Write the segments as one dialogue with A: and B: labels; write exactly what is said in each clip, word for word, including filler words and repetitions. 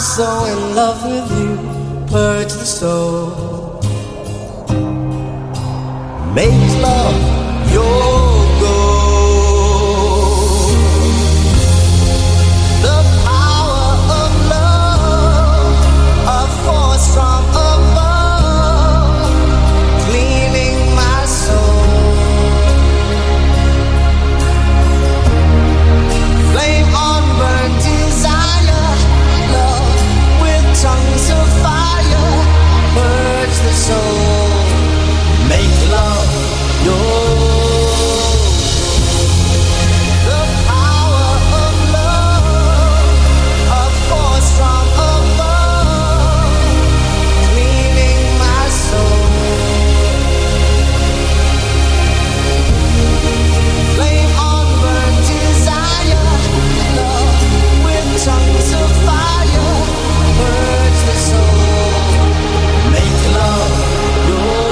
A: so in love with you, purge the soul, make love your goal. The power of love, a force from above, cleaning my soul. Flame on burn desire, love with tongues of fire, purge the soul, make love your. The power of love, a force from above, cleaning my soul. Flame on burn desire, love with tongues of fire, purge the soul, make love your.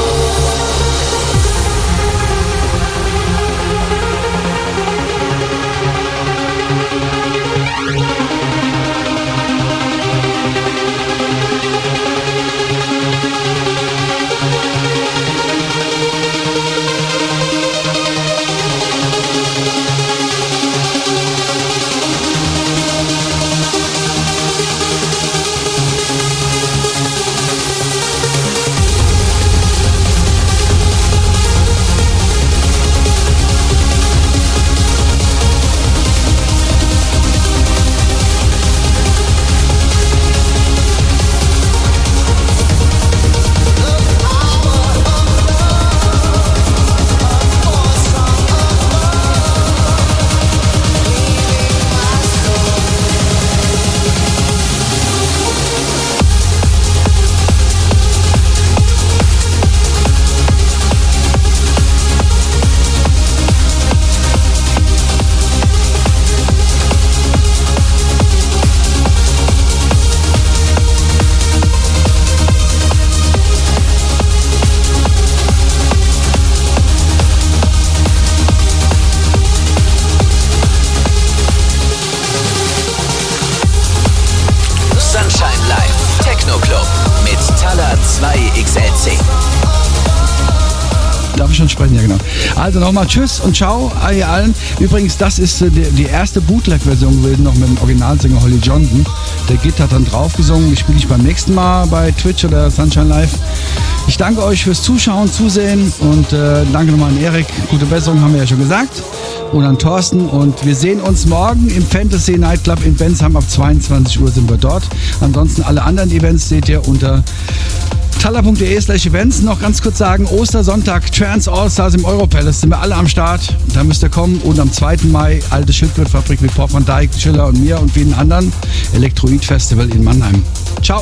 B: Sprechen, ja genau. Also nochmal tschüss und ciao ihr allen. Übrigens, das ist äh, die, die erste Bootleg-Version gewesen, noch mit dem Originalsänger Holly Johnson. Der Git hat dann drauf gesungen. Die spiele ich beim nächsten Mal bei Twitch oder Sunshine Live. Ich danke euch fürs Zuschauen, Zusehen und äh, danke nochmal an Erik. Gute Besserung haben wir ja schon gesagt. Und an Thorsten. Und wir sehen uns morgen im Fantasy Nightclub in Bensheim. Ab zweiundzwanzig Uhr sind wir dort. Ansonsten alle anderen Events seht ihr unter talla.de slash events. Noch ganz kurz sagen, Ostersonntag, Trans All-Stars im Europalace, sind wir alle am Start. Da müsst ihr kommen. Und am zweiten Mai, alte Schildkrötfabrik mit Pop van Dijk, Schiller und mir und vielen anderen. Elektroid Festival in Mannheim. Ciao.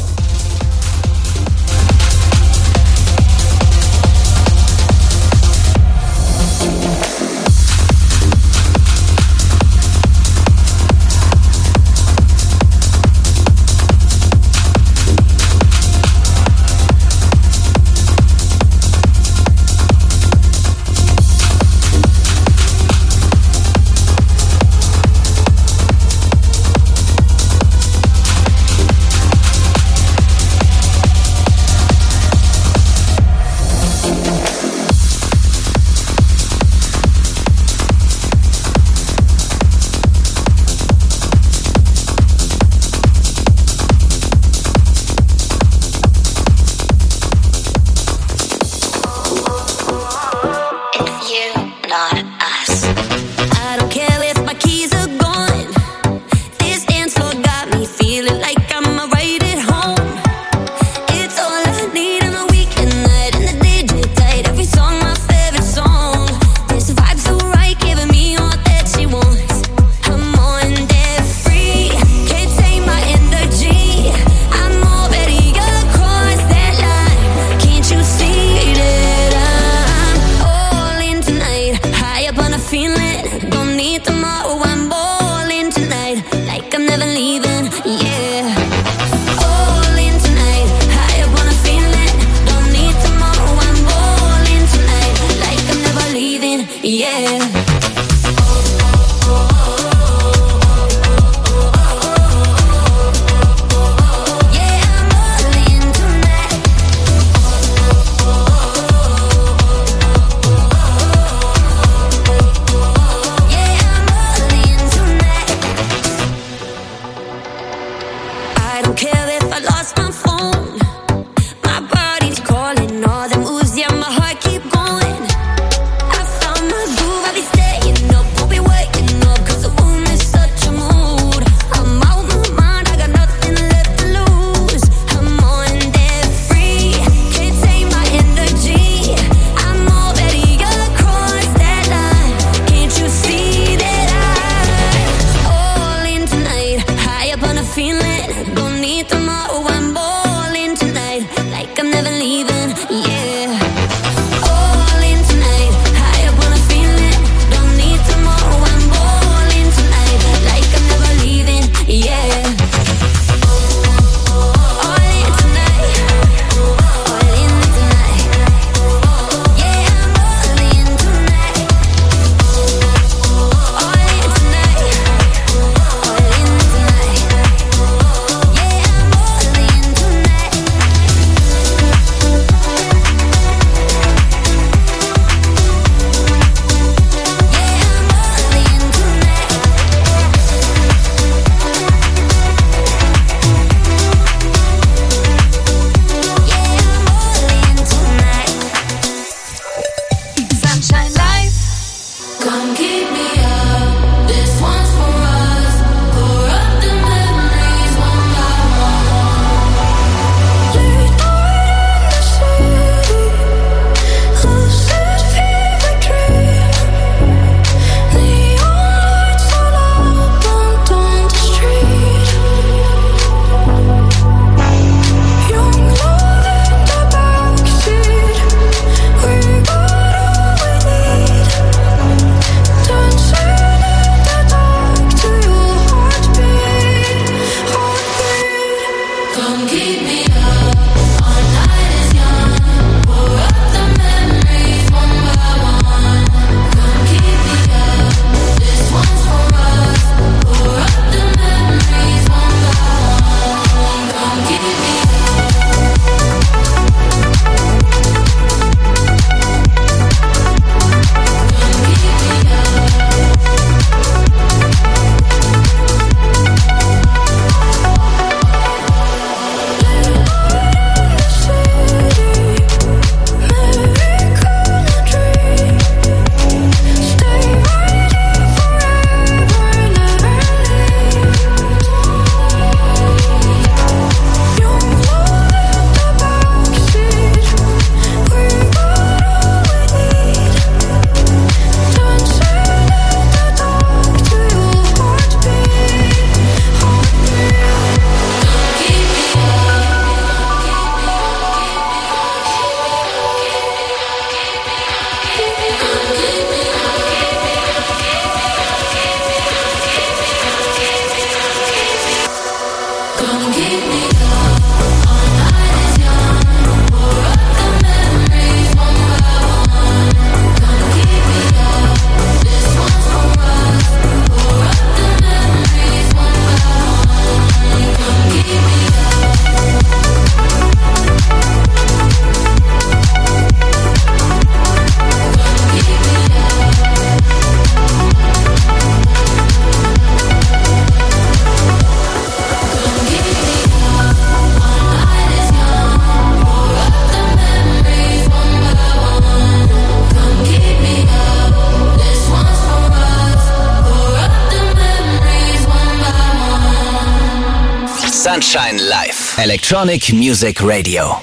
C: Sunshine Live. Electronic Music Radio.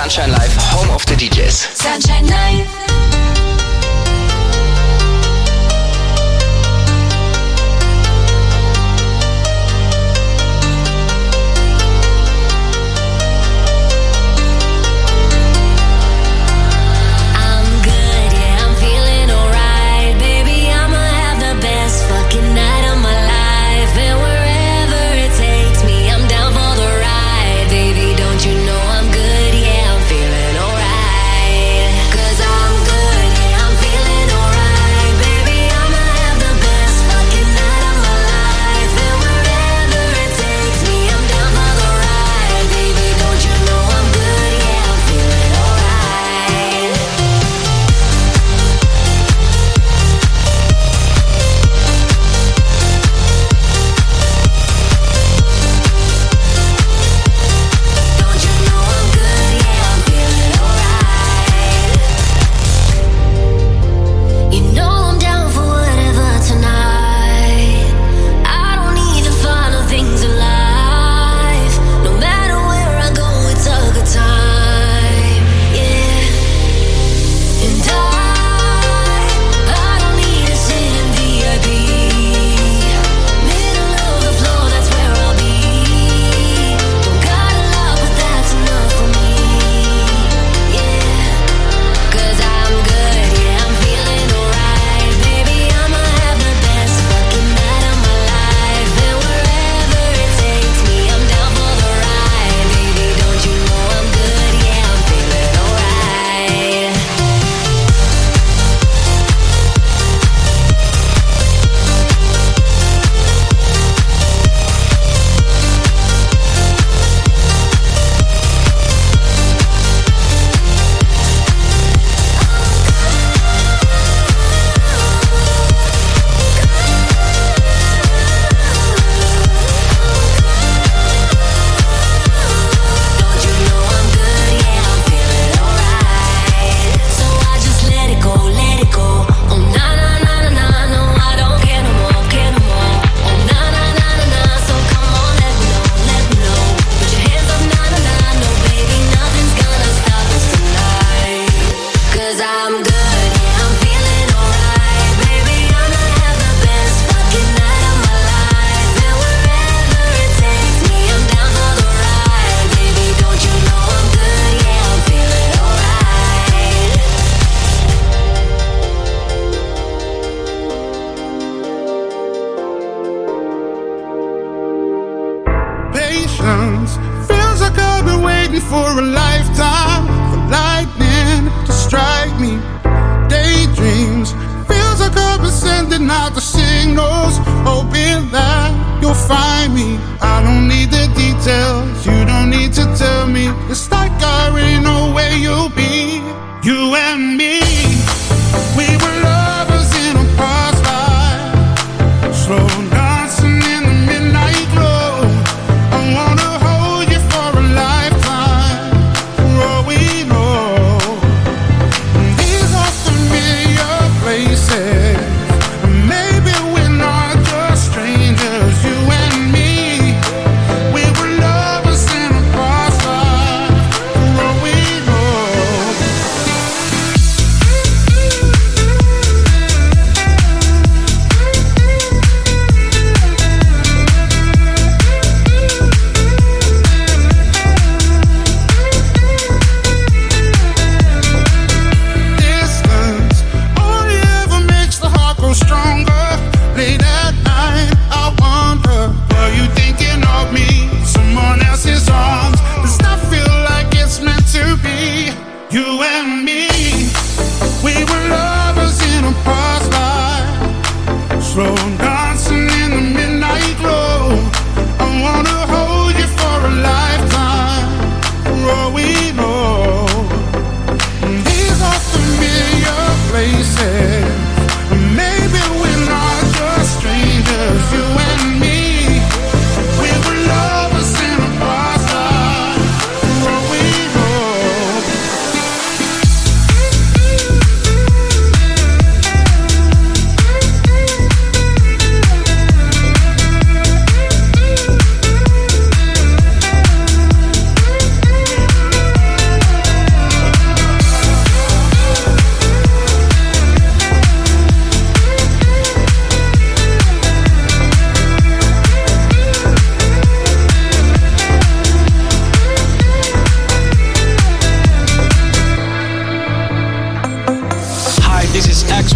C: Sunshine Live, home of the D Js.
D: Sunshine Live.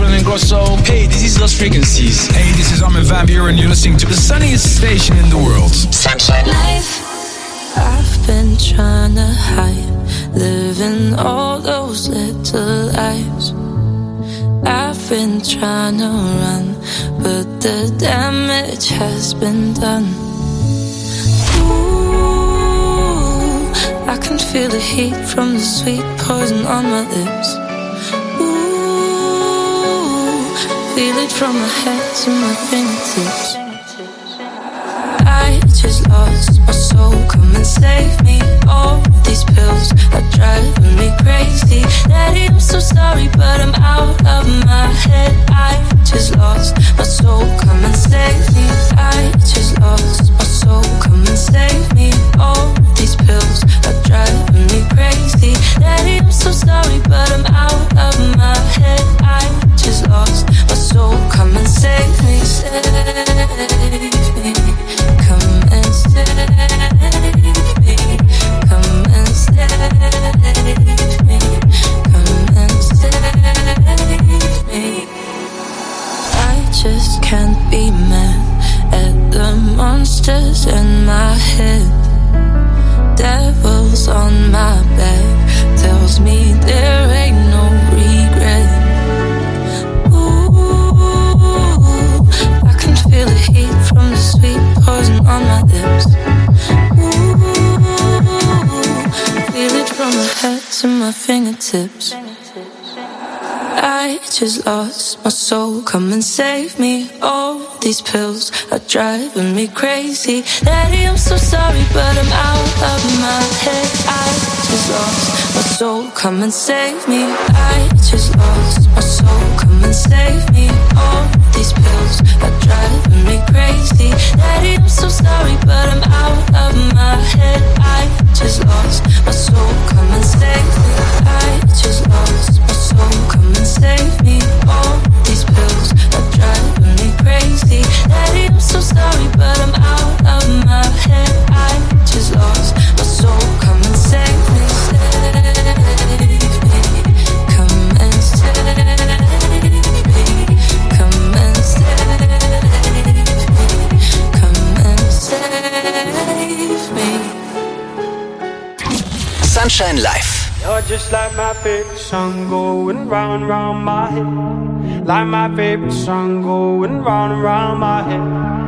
D: Oswald Ingrosso. Hey, this is Lost Frequencies.
E: Hey, this is Armin van Buuren and you're listening to the sunniest station in the world.
C: Sunshine
F: Life. I've been trying to hide, living all those little lies. I've been trying to run, but the damage has been done. Ooh, I can feel the heat from the sweet poison on my lips. Ooh, feel it from my head to my fingertips. I just lost my soul, come and save me. All these pills are driving me crazy. Daddy, I'm so sorry, but I'm out of my head. I just lost my soul, come and save me. I just lost my soul, come and save me. All these pills are driving me crazy. Daddy, I'm so sorry, but I'm out of my head. I just lost my soul, come and save me. Save me. Come and save me. Come and save me. Come and save me. I just can't be mad at the monsters in my head. Devils on my back tells me there ain't no regret. Ooh, I can feel the heat from the sweet poison on my lips. Ooh, feel it from my head to my fingertips. I just lost my soul, come and save me. All these pills are driving me crazy. Daddy, I'm so sorry, but I'm out of my head. I just lost my soul, come and save me. I just lost my soul, come and save me. All these pills are driving me crazy. Daddy, I'm so sorry, but I'm out of my head. I just lost my soul, come and save me. I just lost my soul, come and save me. All these pills are driving me crazy. Daddy, I'm so sorry, but I'm out of my head. I just lost my soul, come and save me. Save me. Come and save me. Come and save me. Come and save me.
C: Sunshine Life.
A: You're just like my favorite song going round and round my head. Like my favorite song going round and round my head.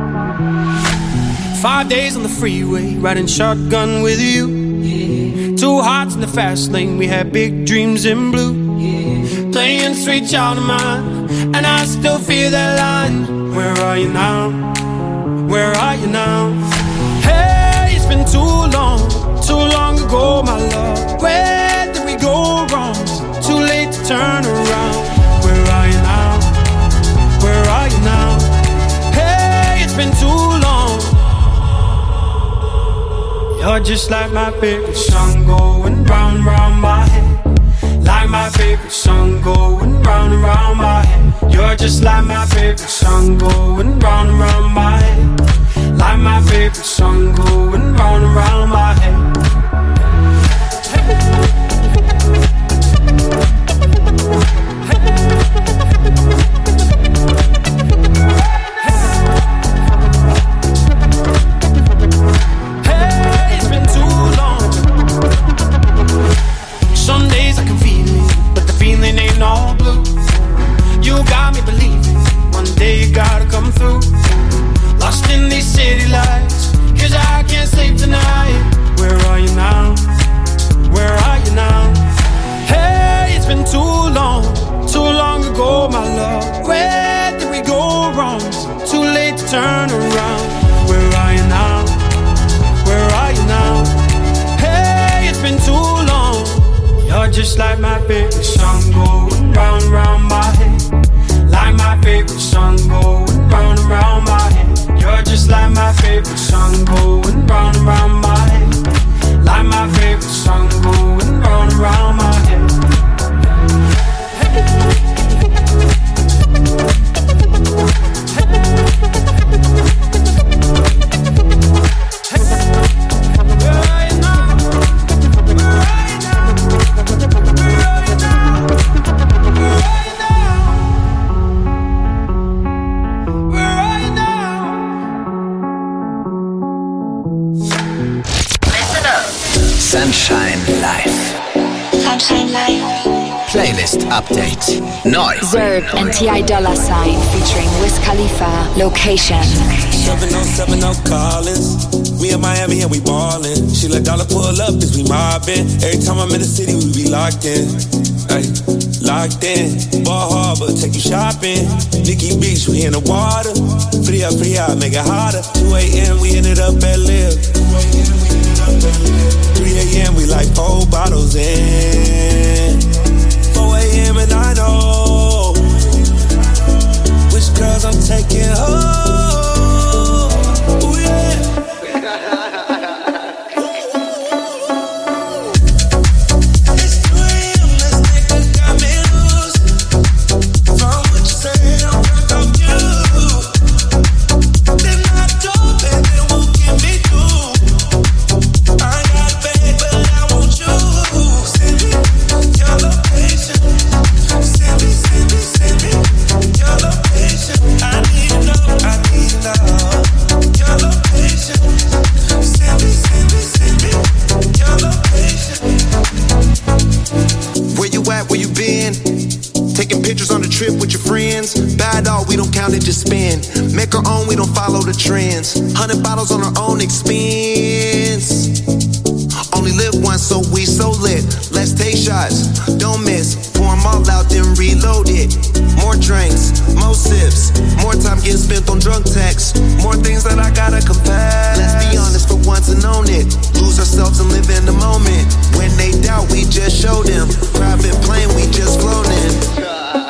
A: Five days on the freeway, riding shotgun with you. Yeah. Two hearts in the fast lane, we had big dreams in blue. Yeah. Playing sweet child of mine, and I still feel that line. Where are you now? Where are you now? Hey, it's been too long, too long ago, my love. Where go wrong, too late to turn around. Where are you now? Where are you now? Hey, it's been too long. You're just like my favorite song going round and round my head. Like my favorite song going round and round my head. You're just like my favorite song going round and round my head. Like my favorite song going round and round my head. Gotta come through. Lost in these city lights, cause I can't sleep tonight. Where are you now? Where are you now? Hey, it's been too long, too long ago, my love. Where did we go wrong? Too late to turn around. Where are you now? Where are you now? Hey, it's been too long. You're just like my favorite song going round and round my head. Like my favorite song going round and round my head. You're just like my favorite song going round and round my head. Like my favorite song going round and round my head.
C: Playlist Update. Neu.
G: Zerb and T I Dollar Sign featuring Wiz Khalifa. Location.
H: seven oh seven oh Collins. We in Miami and we ballin'. She let Dollar pull up cause we mobbin'. Every time I'm in the city we be locked in. Ay, locked in. Ball Harbor, take you shopping. Nikki Beach, we in the water. Free up, free out, make it hotter. two a.m. we ended up at Live. three a.m. we like four bottles in. four a.m. and I know which girls I'm taking home. Ooh, yeah.
I: Trip with your friends, bad all we don't count it, just spend. Make our own, we don't follow the trends. Hundred bottles on our own expense. Only live once, so we so lit. Let's take shots, don't miss. Pour them all out, then reload it. More drinks, more sips. More time getting spent on drunk texts. More things that I gotta confess. Let's be honest for once and own it. Lose ourselves and live in the moment. When they doubt, we just show them. Private plane, we just flown in.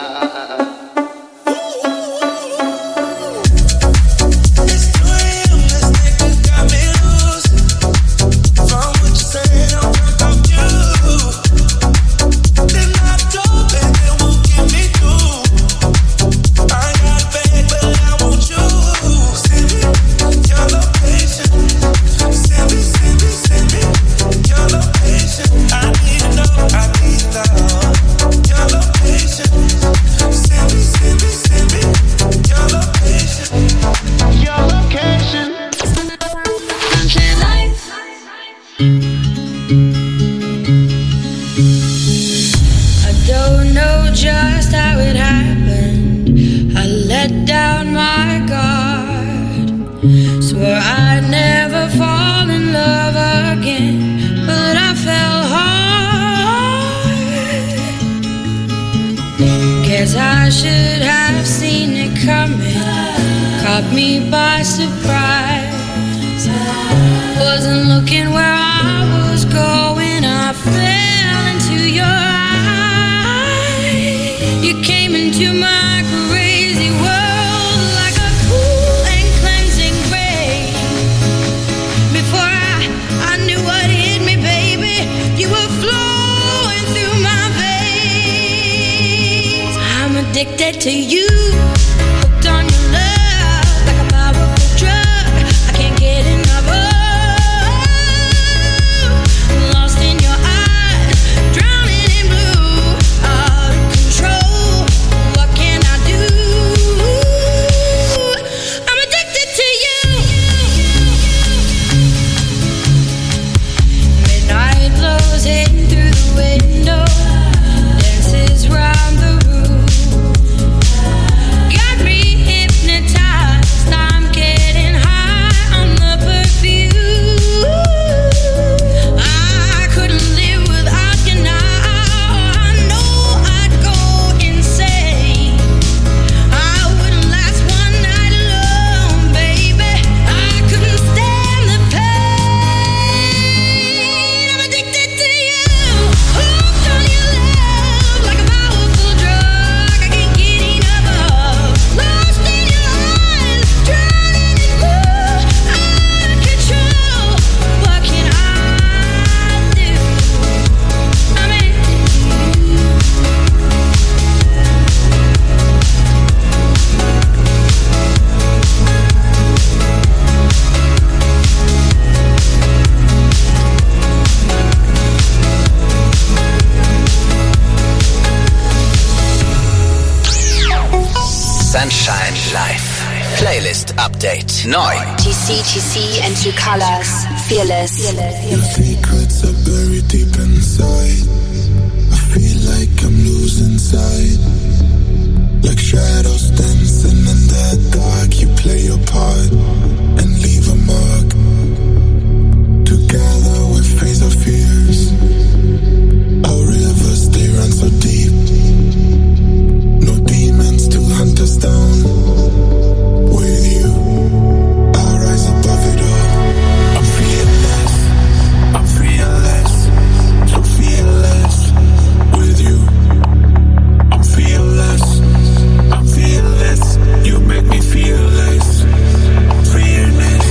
F: I should have seen it coming, caught me by surprise. Wasn't looking where I was going, I fell into your eyes. You came into my crazy world like a cool and cleansing rain. Before I, I knew what hit me, baby, you were flowing through my veins. I'm addicted to you, hooked on your love like a powerful drug. I can't get enough of. Lost in your eyes, drowning in blue, out of control. What can I do? I'm addicted to you. Midnight blows in through the window, dances round the room. Got me hypnotized, I'm getting high on the perfume. I couldn't live without you now, I know I'd go insane. I wouldn't last one night alone, baby, I couldn't stand the pain. I'm addicted to you, hooked on your love like a powerful drug. I can't get enough of. Lost in your eyes, drowning in blue, out of control. What can I do? I'm addicted to you.
C: Sunshine Live. Playlist Update. Neu.
G: G C, G C and Two Colors. Fearless.
I: Your secrets are buried deep inside. I feel like I'm losing
J: inside. Like shadows dancing in the dark, you play your part and leave a mark. Together we face our fears. Our rivers, they run so deep. No demons to hunt us down. With you, I'll rise above it all. I'm fearless, I'm fearless, so fearless. With you, I'm fearless, I'm fearless. You make me fearless, fearless.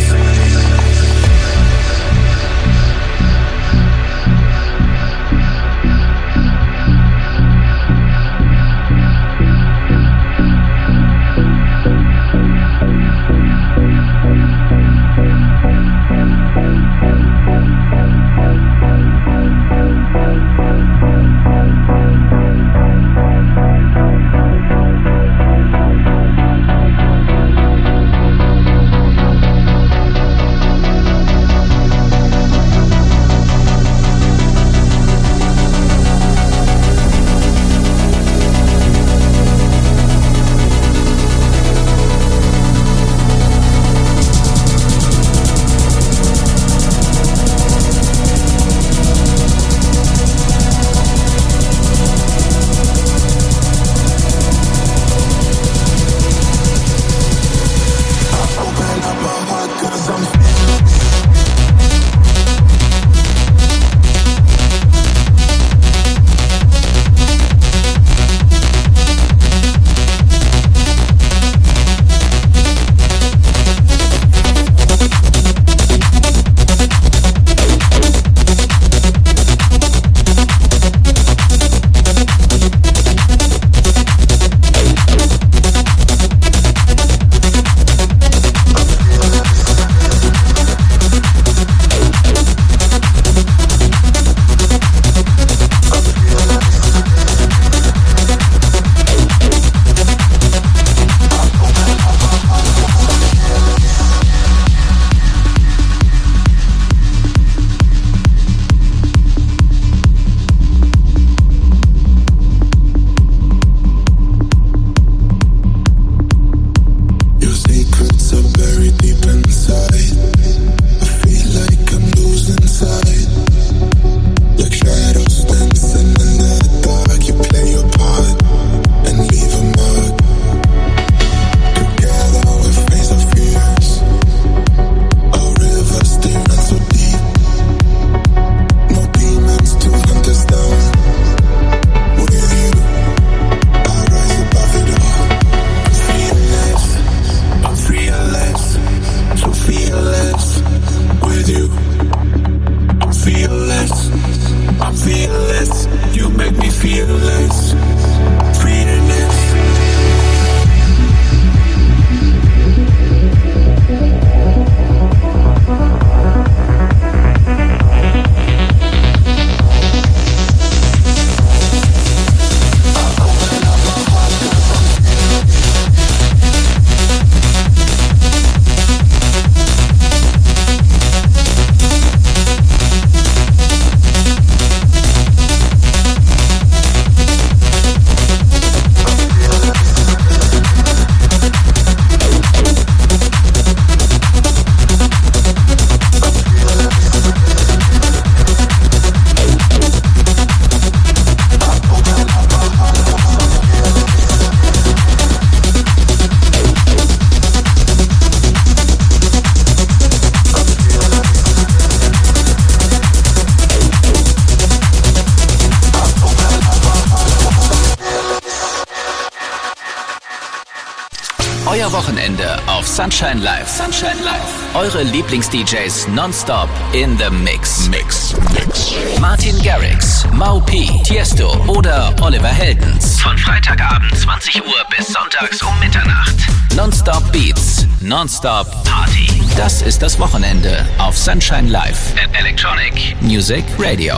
C: Euer Wochenende auf Sunshine Live. Sunshine Live. Eure Lieblings-D Js nonstop in the Mix. Mix. Mix. Martin Garrix, Mau P, Tiesto oder Oliver Heldens. Von Freitagabend zwanzig Uhr bis sonntags um Mitternacht. Nonstop Beats, nonstop Party. Das ist das Wochenende auf Sunshine Live at Electronic Music Radio.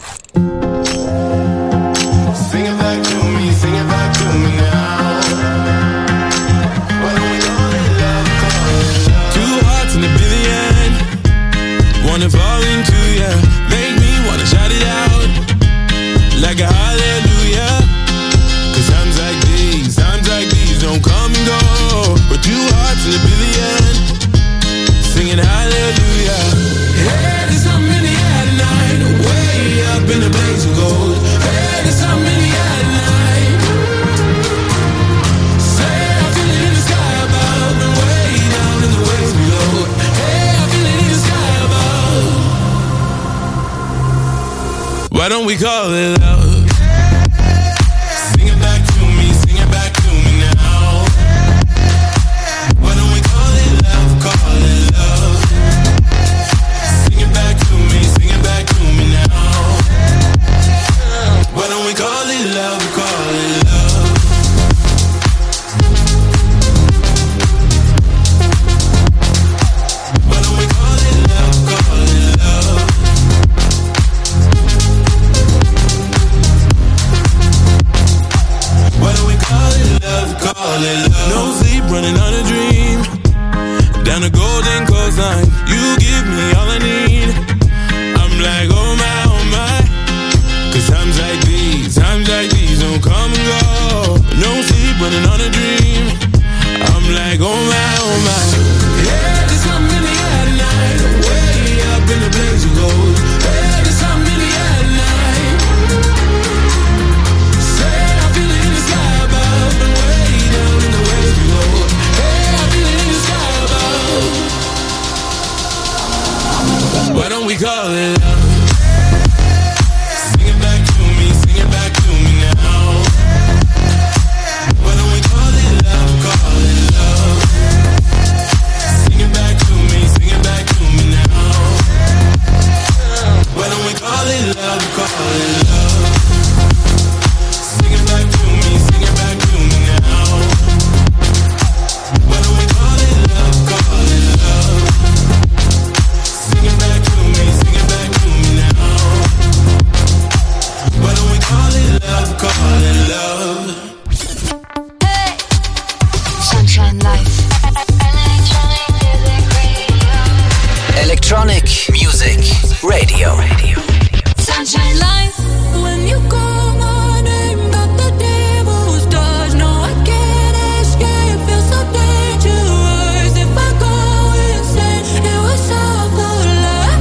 J: Sing it back to me, sing it back to me now.
H: Wanna fall into ya, make me wanna shout it out like a hallelujah. we call it love? Sing it back to me, sing it back to me now. Why don't we call it love, call it love? Sing it back to me, sing it back to me now. Why don't we call it love, call it love? Why don't we call it love, call it love? Why don't we call it love, call it love? No sleep, running on a dream. Down the golden coastline, you give me all I need. I'm like, oh my, oh my. Cause times like these, times like these don't come and go. No sleep, running on a dream. I'm like, oh my, oh my. Yeah, there's something in the air tonight. Way up in the blaze of gold. Yeah, there's something in the air tonight. Say I feel it in the sky above, and way down in the waves below. Hey, I feel it in the sky above. Why don't we call it love? Sing it back to me, sing it back to me now. Why don't we call it love, call it love? Sing it back to me, sing it back to me now. Why don't we call it love, call it love? Sing it back to me, sing it back to me now. Why don't we call it love, call it love? Sing it back to me, sing it back to me now. Why don't we call it love, call it love?
G: Hey! Sunshine Life.
C: Electronic Music Radio.
F: Sunshine Life. When you call my name, got the devil's touch. No, I can't escape. Feel so dangerous. If I go insane, it was all for love,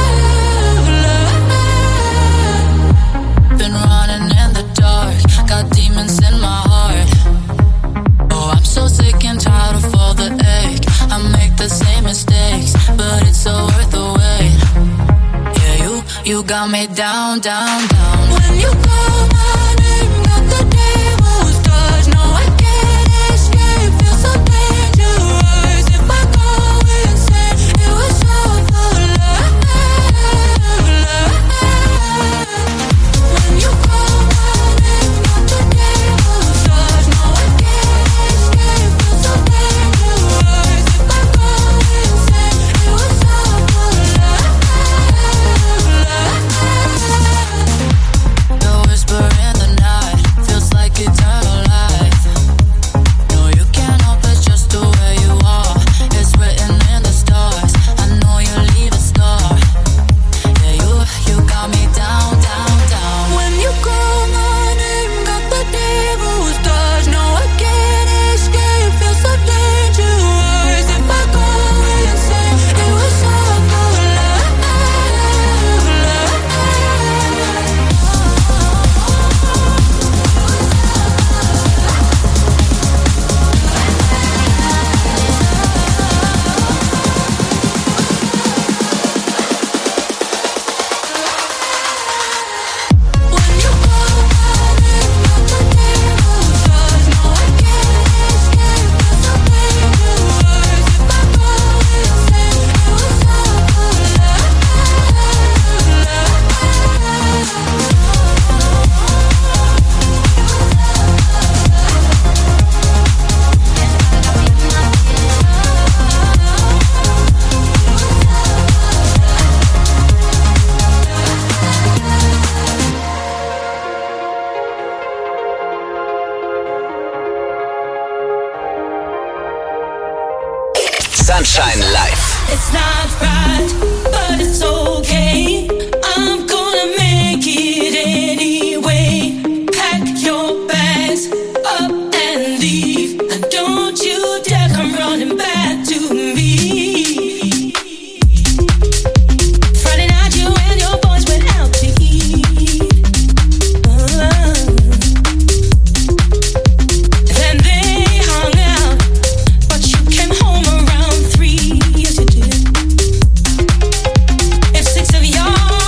F: love. Been running in the dark, got demons in my heart. Oh, I'm so sick and tired of all the ache. I make the same mistakes, but it's so worth the wait. Yeah, you, you got me down, down, down. When you call my name, got the devil's touch. No, I can't escape. Feel so dangerous. If I go insane, it was all for love, love. When you call my name, got the devil's touch. No, I can't escape. Feel so dangerous. If I go insane, it was all for love, love. The whisper in the night feels like eternal life. No, you can't help it, just the way you are. It's written in the stars. I know you leave a scar. Yeah, you, you got me down, down, down. When you call my name, got the devil's touch. No, I can't escape. Feel so dangerous. If I go insane, it was all for love, love. When you call my name, got the devil's touch. No, I can't escape. Feel so dangerous. If I go insane, it was all for love,
C: Sunshine Life.
F: It's not right, but it's okay. I'm gonna make it anyway. Pack your bags up and leave, and don't you dare come running back to me. Friday night, you and your boys went out to eat. Uh, then they hung out, but you came home around three. Yes, you did. If six of y'all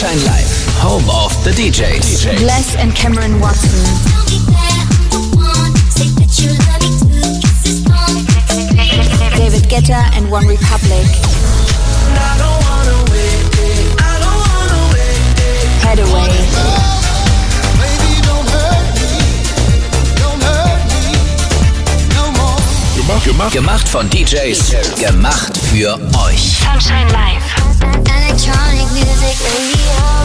C: Sunshine Live, home of the D Js.
G: Bless and Cameron Watson. David Guetta and One Republic. Head Away.
C: Gemacht, gemacht von D Js, gemacht für euch.
G: Sunshine Live.
K: Electronic music radio.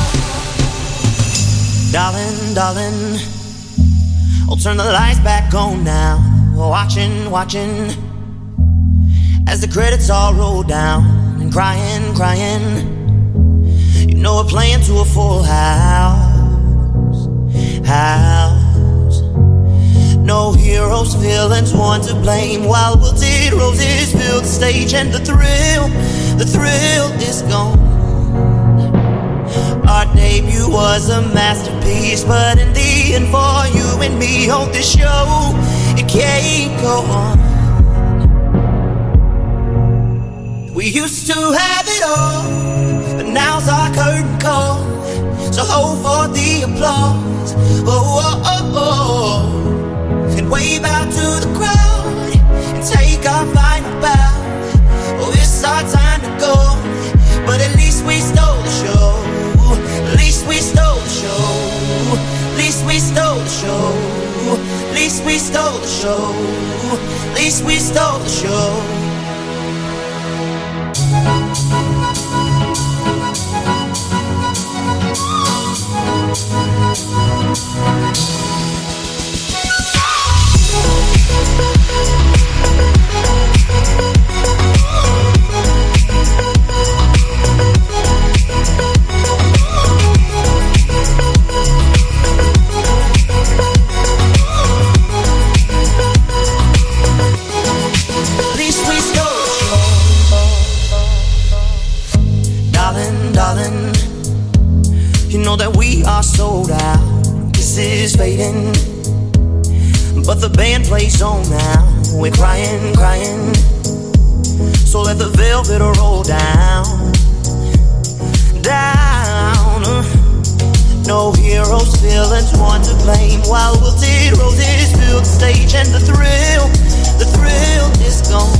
A: Darling, darling, I'll turn the lights back on now. Watching, watching, as the credits all roll down. And crying, crying, you know we're playing to a full house. House. No heroes, villains, one to blame. While wilted roses fill the stage, and the thrill, the thrill is gone. Our debut was a masterpiece, but in the end, for you and me on this show, it can't go on. We used to have it all, but now's our curtain call. So hold for the applause. Oh, oh, oh, oh. And wave out to the crowd and take our final bow. Oh, it's our time to go, but at least we stole the show. At least we stole the show. At least we stole the show. At least we stole the show. At least we stole the show. Sold out, this is fading, but the band plays on now. We're crying, crying, so let the velvet roll down, down. No heroes, villains, one to blame. While wilted roses fill the stage, and the thrill, the thrill is gone.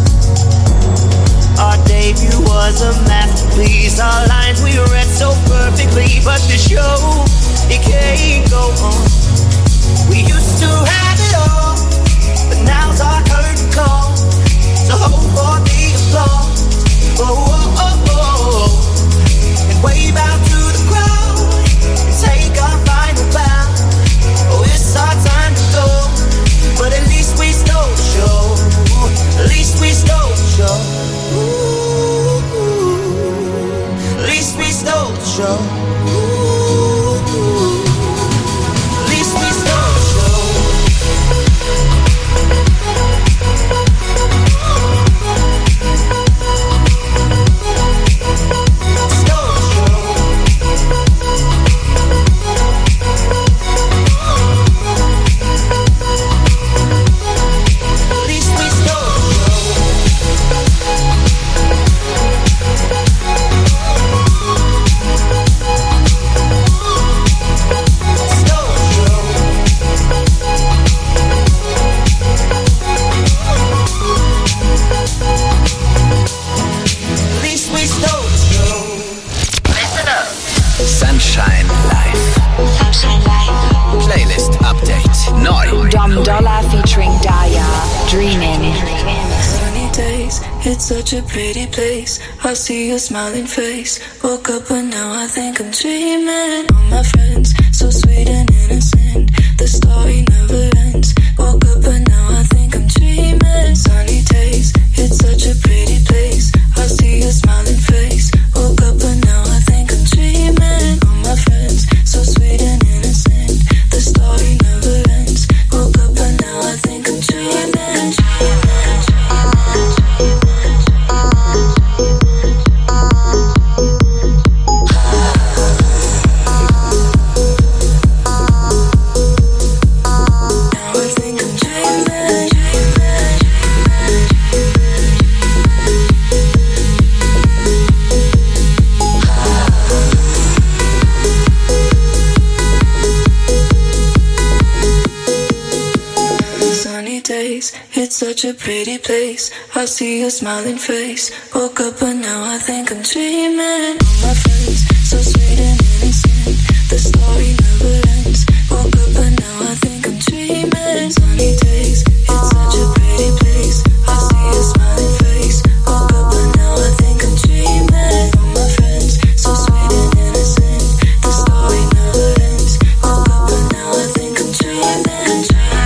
A: Our debut was a masterpiece. Our lines we read so perfectly, but the show, it can't go on. We used to have it all, but now's our curtain call. So hold for the applause. Oh, oh, oh, oh. And wave out to the crowd and take our final bow. Oh, it's our time to go, but at least we stole the show. At least we stole the show. Ooh, at least we stole the show. Ooh, at least we stole the show. Stole the show. At least we stole the show.
C: Sunshine Live.
G: Sunshine Live.
C: Playlist Update. Neu.
G: Dom Dollar featuring Daya. Dreaming.
F: Sunny days, it's such a pretty place. I see your smiling face. Woke up but now I think I'm dreaming. All my friends, so sweet and innocent. The story never ends. Woke up but now I think I'm dreaming. Sunny days, it's such a pretty place. I see your smiling face. Woke up but now I think I'm dreaming. All my friends, so sweet and innocent. The story never ends. Woke up but now I think I'm dreaming. days. It's such a pretty place. I see your smiling face. Woke up but now I think I'm dreaming. My friends, so sweet and innocent. The story never ends. Woke up but now I think I'm dreaming. Sunny days, it's such a pretty place. I see your smiling face. Woke up but now I think I'm dreaming. My friends, so sweet and innocent. The story never ends. Woke up but now I think I'm dreaming.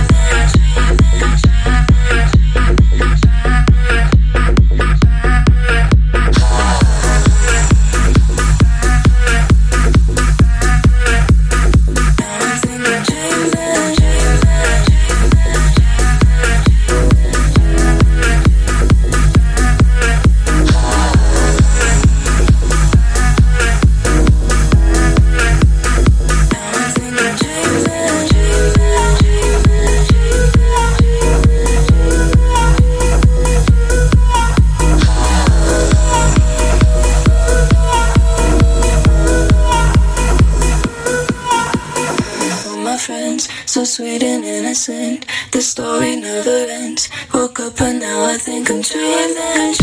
F: So sweet and innocent, the story never ends. Woke up and now I think I'm dreaming.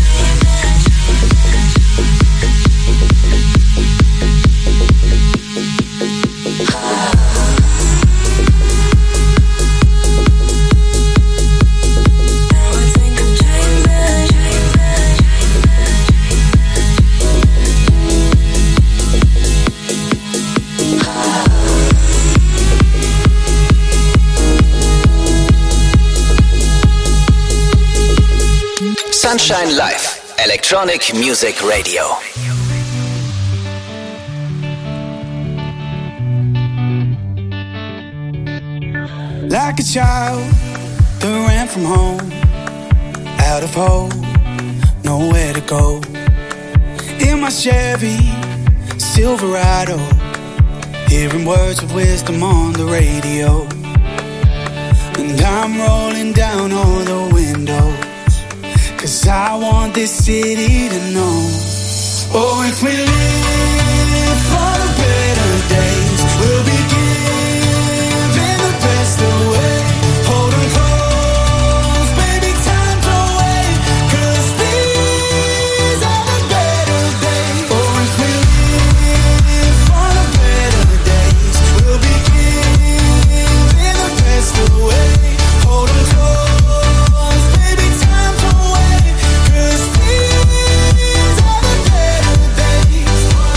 C: Sunshine Live, Electronic Music Radio.
A: Like a child that ran from home, out of hope, nowhere to go. In my Chevy Silverado, hearing words of wisdom on the radio. And I'm rolling down all the windows, 'cause I want this city to know. Oh, if we live for the better days, we'll be giving the best away. Hold 'em close, baby, time don't wait, 'cause these are the better days. Oh, if we live for the better days, we'll be giving the best away. Hold 'em close, baby, time don't wait, 'cause these are the better days.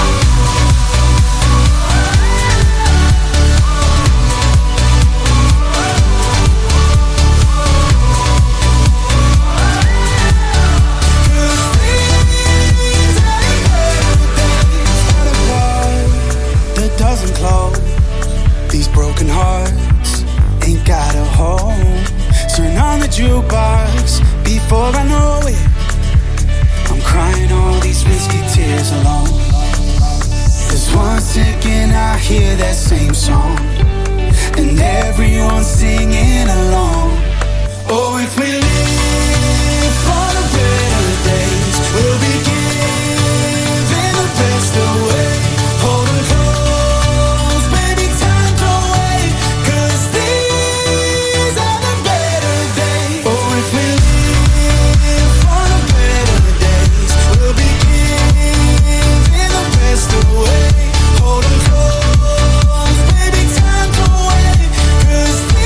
A: That doesn't close. These broken hearts ain't got a home. Turn on the jukebox before I know it. I'm crying all these risky tears alone. 'Cause one second I hear that same song, and everyone's singing along. Oh, if we live for the better days, we'll be giving the best away. Hold 'em close, baby, time don't wait, 'cause these are the better days. Oh, if we live for the better days, we'll be giving the best away. Hold 'em close, baby, time don't wait, 'cause these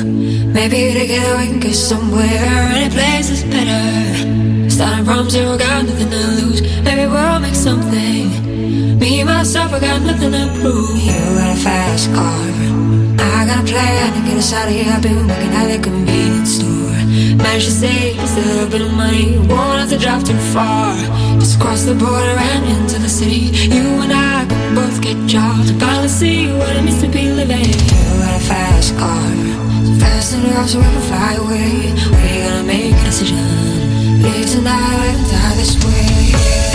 F: Maybe together we can get somewhere. Any place is better. Starting from zero, got nothing to lose. Maybe we'll make something. Me, myself, I got nothing to prove. You got a fast car, I got a plan to get us out of here. I've been working at the convenience store. Managed to save just a little bit of money. Won't have to drive too far. Just cross the border and into the city. You and I can both get jobs and finally see what it means to be living. You got a fast car, so fast enough so we can fly away. We're gonna make a decision. Live tonight and die this way.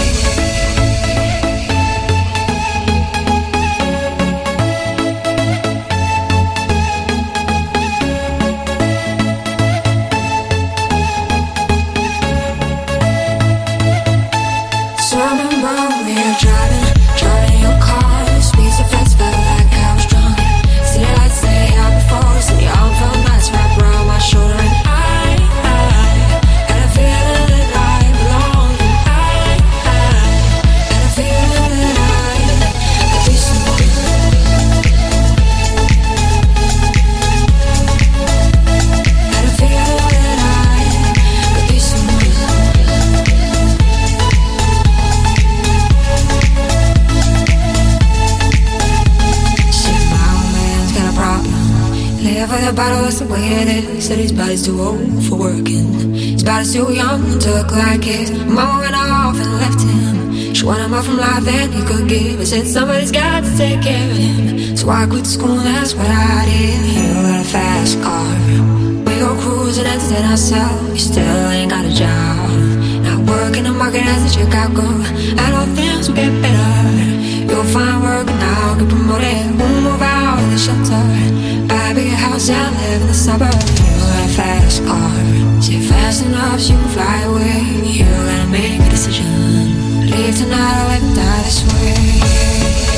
F: That's the way it is. Said his body's too old for working. His body's too young to look like it. Mama went off and left him. She wanted more from life than he could give. I said somebody's got to take care of him. So I quit school and that's what I did. You got a fast car, we go cruising and entertain ourselves. You still ain't got a job. Now work in the market as a checkout girl. And all things will get better. You'll find work and I'll get promoted. We'll move out of the shelter, buy a bigger house and live in the suburbs. You got a fast car, say fast enough so you can fly away. You gotta make a decision. Leave tonight or let me die this way.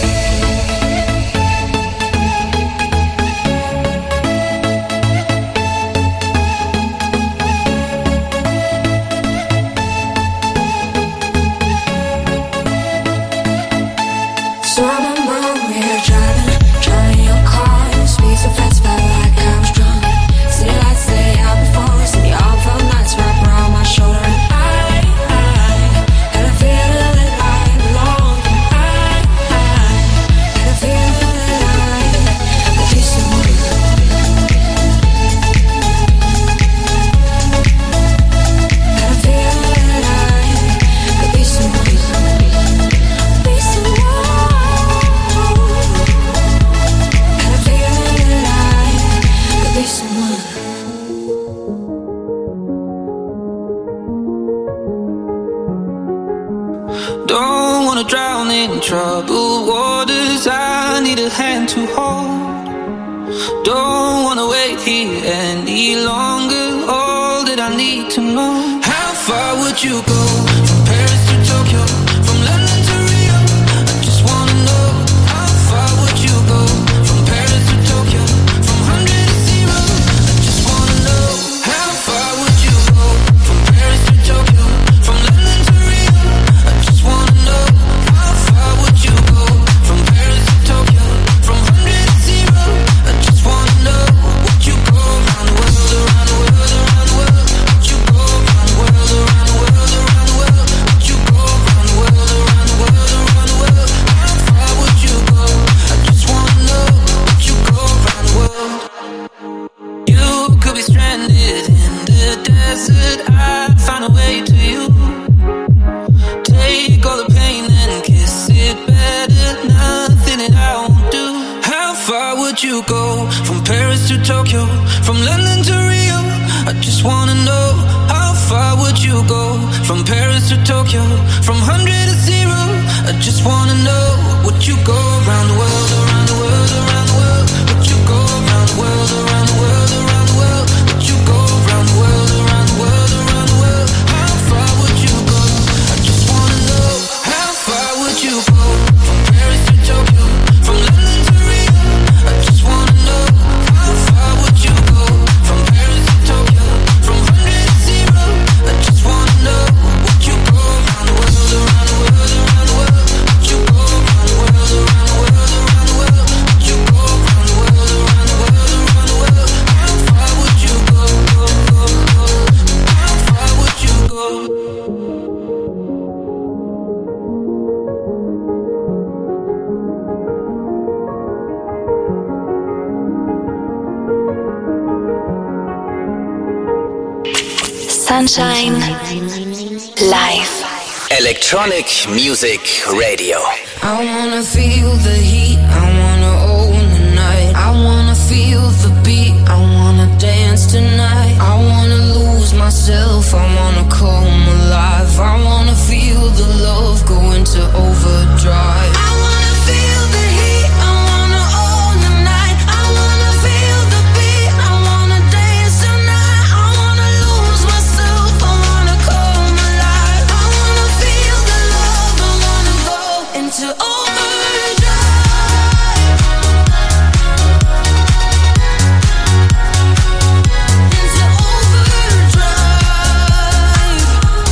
L: Troubled waters, I need a hand to hold. Don't wanna wait here any longer. All that I need to know. How far would you go? From Paris to Tokyo, from London to Rio. I just wanna know. How far would you go? From Paris to Tokyo, from hundred to zero. I just wanna know. How far would you go? From Paris to Tokyo, from London to Rio. I just wanna know. I'd find a way to you. Take all the pain and kiss it better. Nothing that I won't do. How far would you go? From Paris to Tokyo, from London to Rio. I just wanna know. How far would you go? From Paris to Tokyo, from hundred to zero. I just wanna know. Would you go around the world, around the world, around the world? Would you go around the world, around the world, around the world? Would you go around the world, around the world?
F: World
G: Sunshine Live.
C: Electronic Music Radio.
L: I wanna feel the heat, I wanna own the night. I wanna feel the beat, I wanna dance tonight. I wanna lose myself, I wanna come alive. I wanna feel the love go into overdrive. I wanna feel the heat, I wanna own the night. I wanna feel the beat, I wanna dance tonight. I wanna lose myself, I wanna come alive. I wanna feel the love, I wanna go into overdrive. Into overdrive.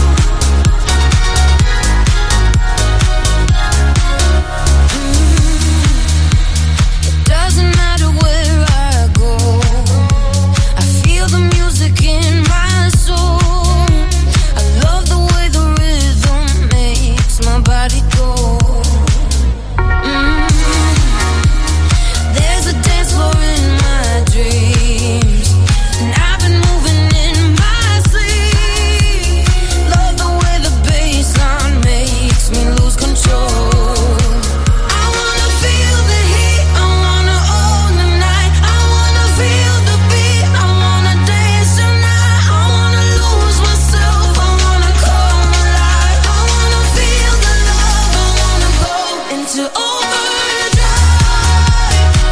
L: Mm. It doesn't matter where I go, I feel the music in my soul. I love the way the rhythm makes my body go. Mm. There's a dance floor in my dreams, and I've been moving in my sleep. Love the way the bassline makes me lose control. I wanna feel the heat, I wanna own the night. I wanna feel the beat, I wanna dance tonight. I wanna lose myself, I wanna come alive. I wanna feel the love, I wanna go into overdrive.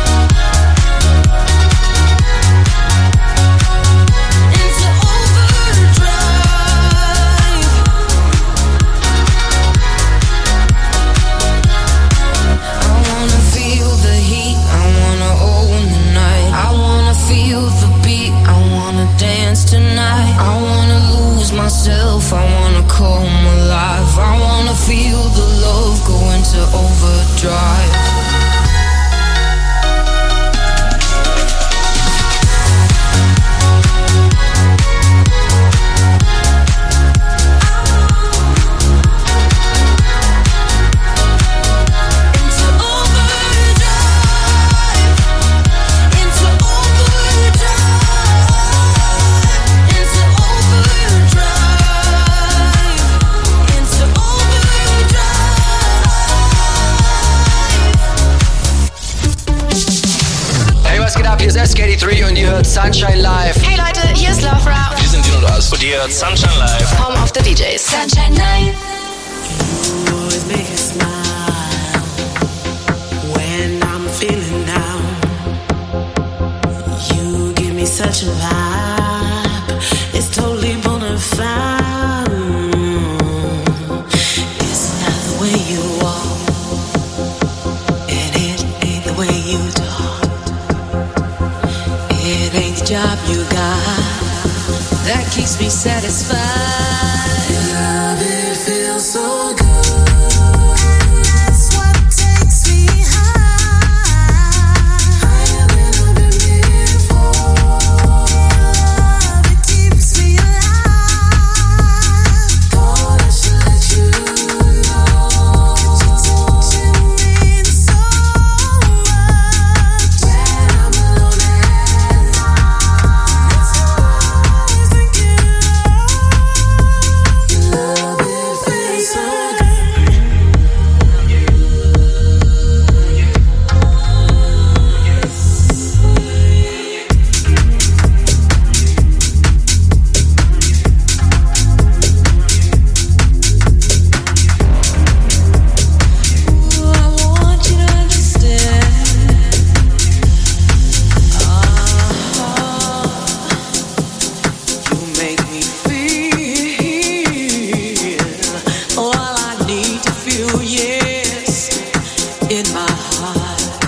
L: Into overdrive. I wanna feel the heat, I wanna own the night. I wanna feel the beat, I wanna dance tonight. I wanna lose myself, I wanna come alive. I wanna feel the love go into overdrive. Into overdrive. Into overdrive. Into overdrive. Into overdrive.
D: Hey, was geht ab? Hier ist S K D three und ihr hört Sunshine Live.
M: Hey Leute, hier ist Love Rap.
D: Wir sind Dino und As und ihr hört Sunshine Live.
M: Home of the D Js. Sunshine Live.
N: You always make me smile when I'm feeling down. You give me such a vibe, it's totally bona fide. It's not the way you walk, and it ain't the way you talk. It ain't the job you got that keeps me satisfied. Love, it feels so good. That's what takes me high. Higher than I've been before. It keeps me alive. Thought I should let you know. It means so much. When I'm alone at night, it's always thinking of love. It feels so good. Ooh, I want you to understand. You make me feel all I need to feel, yes, in my heart.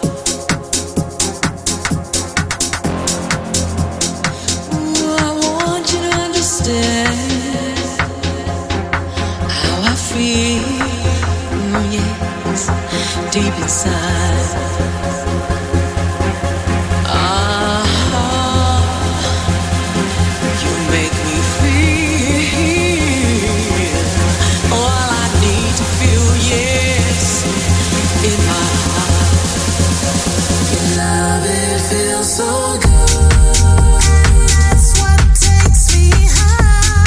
N: Ooh, I want you to understand how I feel, mm, yes, deep inside. Ah, you make me feel all I need to feel, yes, in my heart. Your love, it feels so good. That's what takes me high.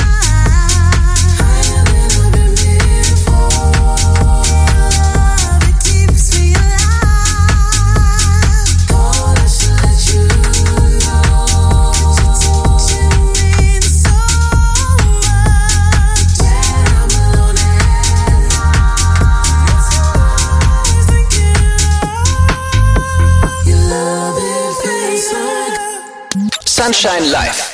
C: Sunshine Live.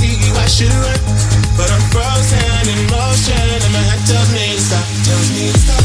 J: But I'm frozen in motion and my head tells me to stop, tells me to stop.